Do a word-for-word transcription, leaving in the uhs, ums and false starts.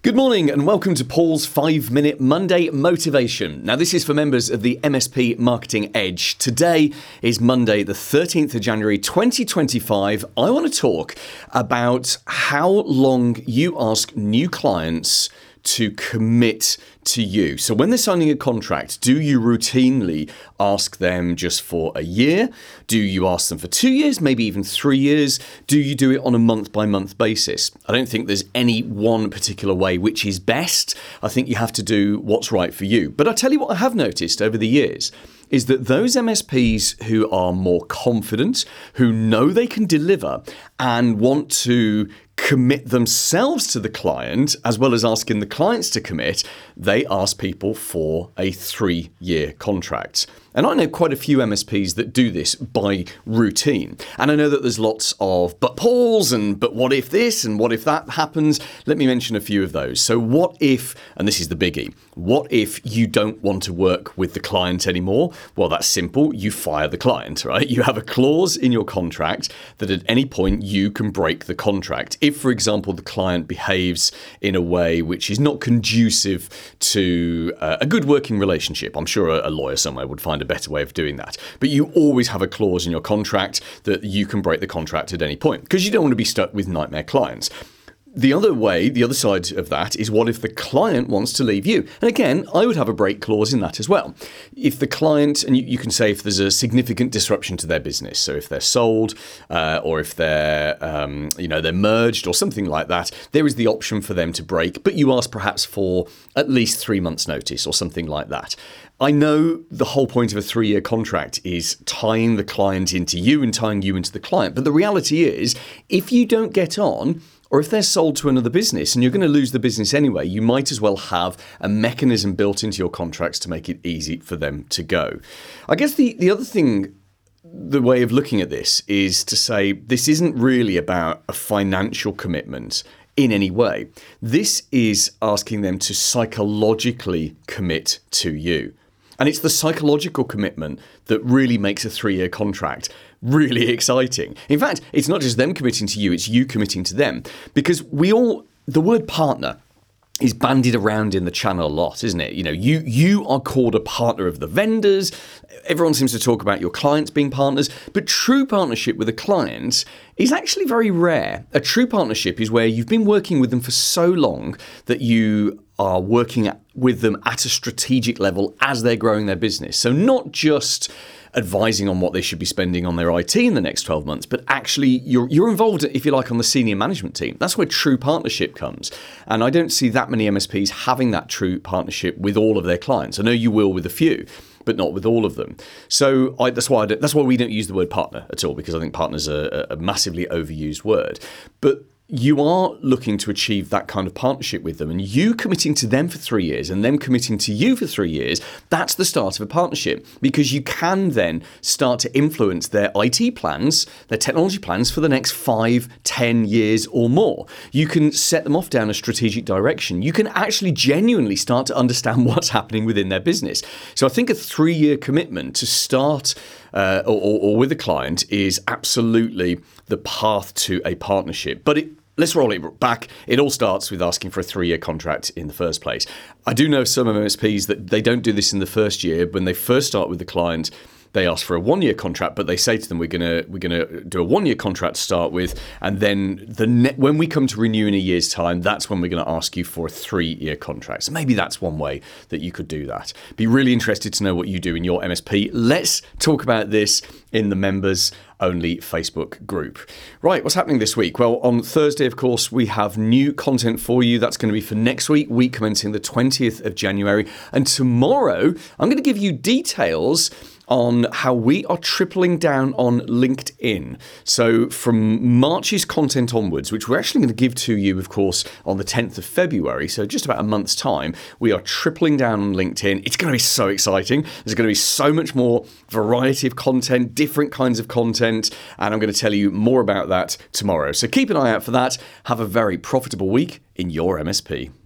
Good morning and welcome to Paul's five minute Monday Motivation. Now this is for members of the M S P Marketing Edge. Today is Monday the thirteenth of January twenty twenty-five. I want to talk about how long you ask new clients to commit to you. So when they're signing a contract, do you routinely ask them just for a year? Do you ask them for two years, maybe even three years? Do you do it on a month-by-month basis? I don't think there's any one particular way which is best. I think you have to do what's right for you. But I'll tell you what I have noticed over the years is that those M S Ps who are more confident, who know they can deliver and want to commit themselves to the client, as well as asking the clients to commit, they ask people for a three-year contract. And I know quite a few M S Ps that do this by routine. And I know that there's lots of but Pauls and but what if this and what if that happens. Let me mention a few of those. So what if, and this is the biggie, what if you don't want to work with the client anymore? Well, that's simple. You fire the client, right? You have a clause in your contract that at any point you can break the contract. If, for example, the client behaves in a way which is not conducive to uh, a good working relationship, I'm sure a, a lawyer somewhere would find a better way of doing that. But you always have a clause in your contract that you can break the contract at any point because you don't want to be stuck with nightmare clients. The other way, the other side of that is what if the client wants to leave you? And again, I would have a break clause in that as well. If the client, and you, you can say if there's a significant disruption to their business, so if they're sold uh, or if they're, um, you know, they're merged or something like that, there is the option for them to break, but you ask perhaps for at least three months notice or something like that. I know the whole point of a three-year contract is tying the client into you and tying you into the client. But the reality is, if you don't get on, or if they're sold to another business and you're going to lose the business anyway, you might as well have a mechanism built into your contracts to make it easy for them to go. I guess the, the other thing, the way of looking at this is to say this isn't really about a financial commitment in any way. This is asking them to psychologically commit to you. And it's the psychological commitment that really makes a three-year contract really exciting. In fact, it's not just them committing to you, it's you committing to them. Because we all, the word partner is bandied around in the channel a lot, isn't it? You know, you you are called a partner of the vendors. Everyone seems to talk about your clients being partners, but true partnership with a client is actually very rare. A true partnership is where you've been working with them for so long that you are working with them at a strategic level as they're growing their business. So not just advising on what they should be spending on their I T in the next twelve months, but actually you're you're involved, if you like, on the senior management team. That's where true partnership comes. And I don't see that many M S Ps having that true partnership with all of their clients. I know you will with a few, but not with all of them. So I, that's why I that's why we don't use the word partner at all, because I think partner's a, a massively overused word. But you are looking to achieve that kind of partnership with them, and you committing to them for three years and them committing to you for three years, that's the start of a partnership, because you can then start to influence their I T plans, their technology plans for the next five, ten years or more. You can set them off down a strategic direction. You can actually genuinely start to understand what's happening within their business. So I think a three-year commitment to start uh, or, or, or with a client is absolutely the path to a partnership. But it Let's roll it back. It all starts with asking for a three-year contract in the first place. I do know some M S Ps that they don't do this in the first year. When they first start with the client, they ask for a one-year contract, but they say to them, "We're gonna we're gonna do a one-year contract to start with, and then the ne- when we come to renew in a year's time, that's when we're going to ask you for a three-year contract." So maybe that's one way that you could do that. Be really interested to know what you do in your M S P. Let's talk about this in the members only Facebook group. Right, what's happening this week? Well, on Thursday, of course, we have new content for you. That's going to be for next week, week commencing the twentieth of January. And tomorrow, I'm going to give you details on how we are tripling down on LinkedIn. So from March's content onwards, which we're actually going to give to you, of course, on the tenth of February, so just about a month's time, we are tripling down on LinkedIn. It's going to be so exciting. There's going to be so much more variety of content, different kinds of content, and I'm going to tell you more about that tomorrow. So keep an eye out for that. Have a very profitable week in your M S P.